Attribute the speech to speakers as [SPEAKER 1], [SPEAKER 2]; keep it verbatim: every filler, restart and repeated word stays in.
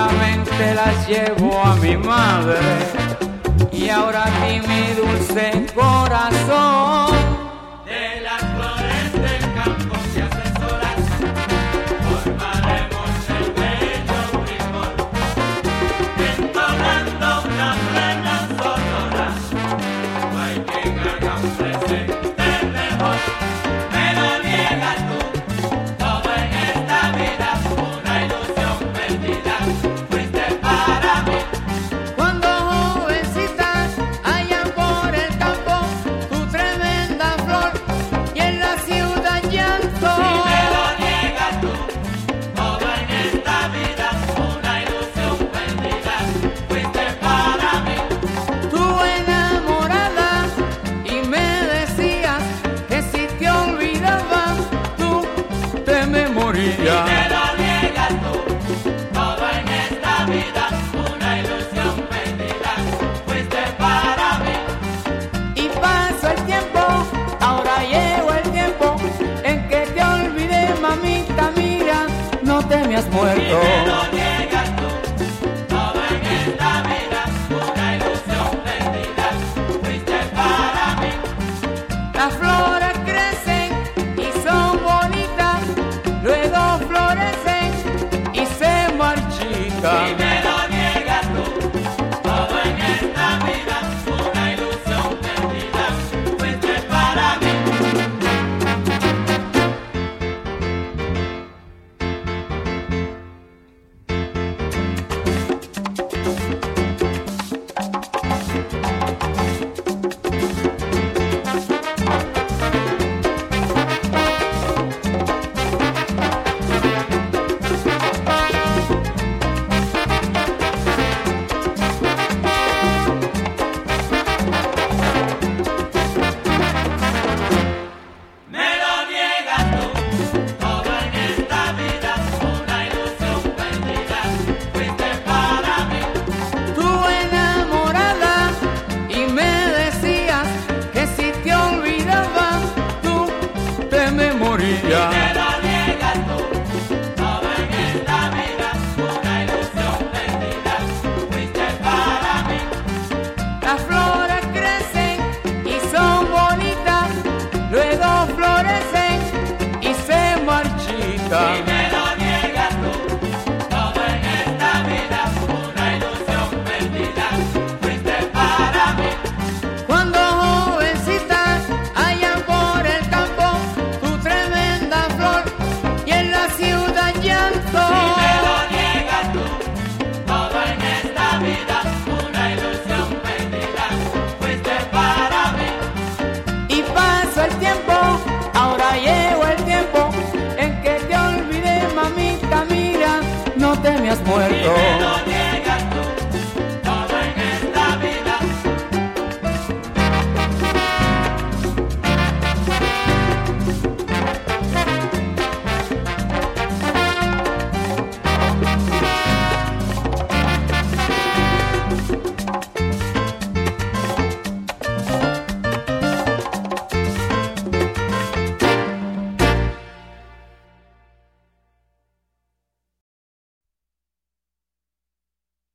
[SPEAKER 1] solamente las llevo a mi madre. Y ahora a ti, mi dulce corazón,
[SPEAKER 2] de las flores del campo que asesoras, formaremos el bello primor, entonando una plena sonora. No hay quien haga un presente mejor, me lo niegas tú. Todo en esta vida es una ilusión perdida, fuiste para mí.
[SPEAKER 1] cuando jovencita allá por el campo, tu tremenda flor, y en la ciudad llanto.
[SPEAKER 2] Si me lo niegas tú, todo en esta vida es una ilusión perdida, fuiste para mí.
[SPEAKER 1] Tú enamorada y me decías que si te olvidaba tú te me
[SPEAKER 2] Si
[SPEAKER 1] morías.
[SPEAKER 2] me lo niegas tú, todo en esta vida es una ilusión perdida, fuiste para mí.
[SPEAKER 1] Y pasó el tiempo, ahora llegó el tiempo en que te olvidé, mamita mía, no te me has
[SPEAKER 2] Si
[SPEAKER 1] muerto.
[SPEAKER 2] me lo niegas tú, todo en esta vida es una ilusión perdida, fuiste para mí.
[SPEAKER 1] Las flores crecen y son bonitas, luego florecen y se
[SPEAKER 2] Si
[SPEAKER 1] marchitan.
[SPEAKER 2] me lo niegas tú, todo en esta vida es una ilusión perdida, fuiste para mí.